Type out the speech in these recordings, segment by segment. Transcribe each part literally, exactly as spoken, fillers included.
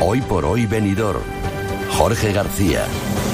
Hoy por hoy Benidorm. Jorge García.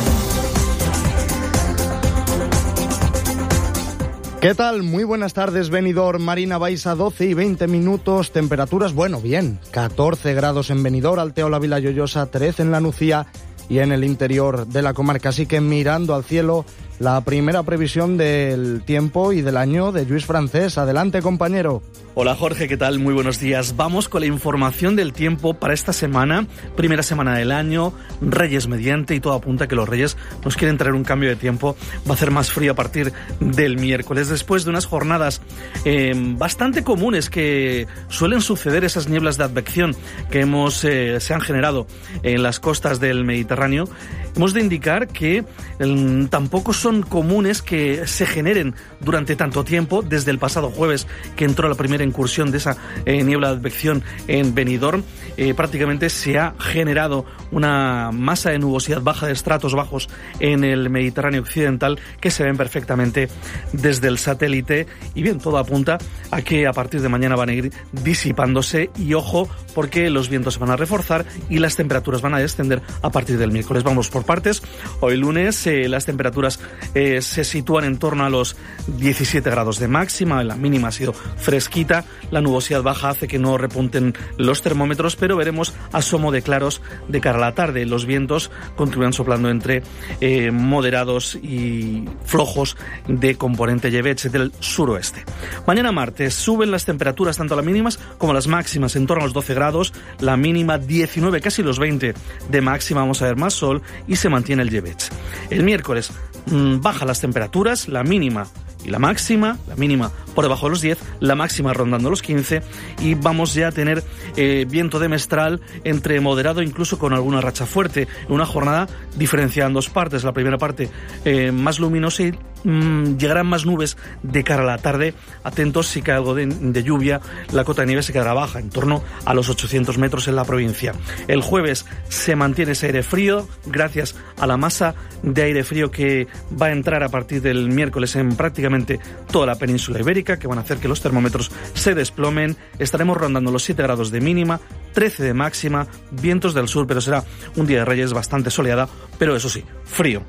¿Qué tal? Muy buenas tardes, Benidorm. Marina Baixa, doce y veinte minutos. Temperaturas, bueno, bien. catorce grados en Benidorm, Alteo, La Vila Lloyosa, trece en La Nucía y en el interior de la comarca. Así que mirando al cielo, la primera previsión del tiempo y del año de Lluís Francés. Adelante, compañero. Hola Jorge, ¿qué tal? Muy buenos días. Vamos con la información del tiempo para esta semana, primera semana del año, Reyes mediante, y todo apunta a que los Reyes nos quieren traer un cambio de tiempo. Va a hacer más frío a partir del miércoles, después de unas jornadas eh, bastante comunes que suelen suceder, esas nieblas de advección que hemos eh, se han generado en las costas del Mediterráneo. Hemos de indicar que eh, tampoco son comunes que se generen durante tanto tiempo, desde el pasado jueves que entró la primera incursión de esa eh, niebla de advección en Benidorm. Eh, prácticamente se ha generado una masa de nubosidad baja de estratos bajos en el Mediterráneo occidental que se ven perfectamente desde el satélite, y bien, todo apunta a que a partir de mañana van a ir disipándose, y ojo, porque los vientos se van a reforzar y las temperaturas van a descender a partir del miércoles. Vamos por partes. Hoy lunes eh, las temperaturas eh, se sitúan en torno a los diecisiete grados de máxima, la mínima ha sido fresquita. La nubosidad baja hace que no repunten los termómetros, pero veremos asomo de claros de cara a la tarde. Los vientos continúan soplando entre eh, moderados y flojos de componente lleveche del suroeste. Mañana martes suben las temperaturas, tanto las mínimas como las máximas, en torno a los doce grados, la mínima diecinueve, casi los veinte de máxima. Vamos a ver más sol y se mantiene el lleveche. El miércoles mmm, bajan las temperaturas, la mínima y la máxima, la mínima por debajo de los diez, la máxima rondando los quince, y vamos ya a tener eh, viento de mestral entre moderado, incluso con alguna racha fuerte. Una jornada diferenciada en dos partes. La primera parte eh, más luminosa y mmm, llegarán más nubes de cara a la tarde. Atentos, si cae algo de, de lluvia, la cota de nieve se quedará baja, en torno a los ochocientos metros en la provincia. El jueves se mantiene ese aire frío, gracias a la masa de aire frío que va a entrar a partir del miércoles en prácticamente toda la península ibérica, que van a hacer que los termómetros se desplomen. Estaremos rondando los siete grados de mínima, trece de máxima, vientos del sur, pero será un día de Reyes bastante soleada, pero eso sí, frío.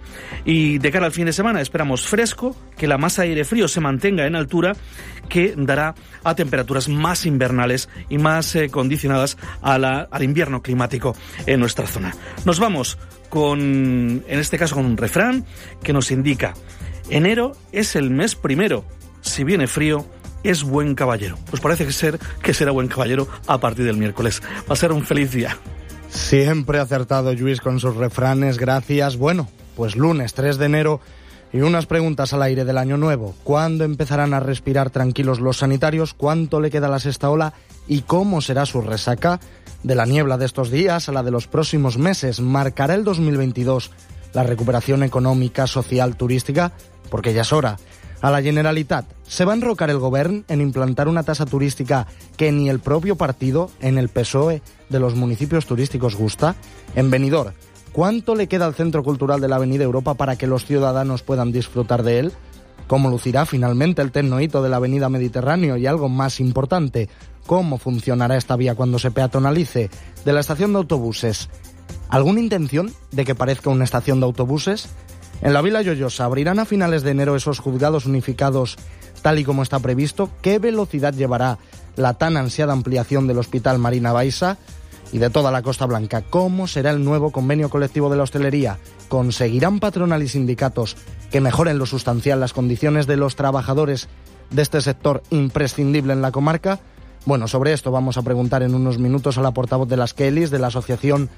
Y de cara al fin de semana esperamos fresco, que la masa de aire frío se mantenga en altura, que dará a temperaturas más invernales y más eh, condicionadas a la, al invierno climático en nuestra zona. Nos vamos con, en este caso, con un refrán que nos indica: enero es el mes primero, si viene frío, es buen caballero. Pues parece que ser que será buen caballero a partir del miércoles. Va a ser un feliz día. Siempre acertado Lluís con sus refranes, gracias. Bueno, pues lunes tres de enero y unas preguntas al aire del año nuevo. ¿Cuándo empezarán a respirar tranquilos los sanitarios? ¿Cuánto le queda a la sexta ola? ¿Y cómo será su resaca? De la niebla de estos días a la de los próximos meses, ¿marcará el dos mil veintidós la recuperación económica, social, turística? Porque ya es hora. A la Generalitat, ¿se va a enrocar el govern en implantar una tasa turística que ni el propio partido, en el P S O E, de los municipios turísticos gusta? En Benidorm, ¿cuánto le queda al Centro Cultural de la Avenida Europa para que los ciudadanos puedan disfrutar de él? ¿Cómo lucirá finalmente el tecnohito de la Avenida Mediterráneo? Y algo más importante, ¿cómo funcionará esta vía cuando se peatonalice? De la estación de autobuses, ¿alguna intención de que parezca una estación de autobuses? En la Vila Lloyosa abrirán a finales de enero esos juzgados unificados tal y como está previsto. ¿Qué velocidad llevará la tan ansiada ampliación del Hospital Marina Baixa y de toda la Costa Blanca? ¿Cómo será el nuevo convenio colectivo de la hostelería? ¿Conseguirán patronal y sindicatos que mejoren lo sustancial las condiciones de los trabajadores de este sector imprescindible en la comarca? Bueno, sobre esto vamos a preguntar en unos minutos a la portavoz de las Kellys, de la Asociación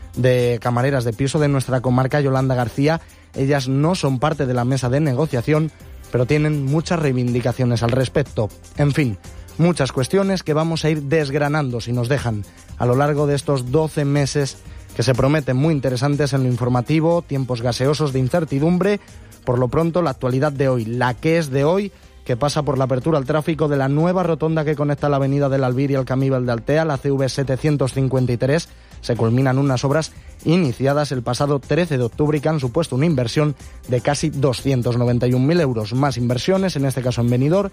de Camareras de Piso de nuestra comarca, Yolanda García. Ellas no son parte de la mesa de negociación, pero tienen muchas reivindicaciones al respecto. En fin, muchas cuestiones que vamos a ir desgranando si nos dejan a lo largo de estos doce meses que se prometen muy interesantes en lo informativo, tiempos gaseosos de incertidumbre. Por lo pronto, la actualidad de hoy, la que es de hoy, que pasa por la apertura al tráfico de la nueva rotonda que conecta la avenida del Albir y el Camíbal de Altea, la C V setecientos cincuenta y tres. Se culminan unas obras iniciadas el pasado trece de octubre y que han supuesto una inversión de casi doscientos noventa y un mil euros. Más inversiones, en este caso en Benidorm,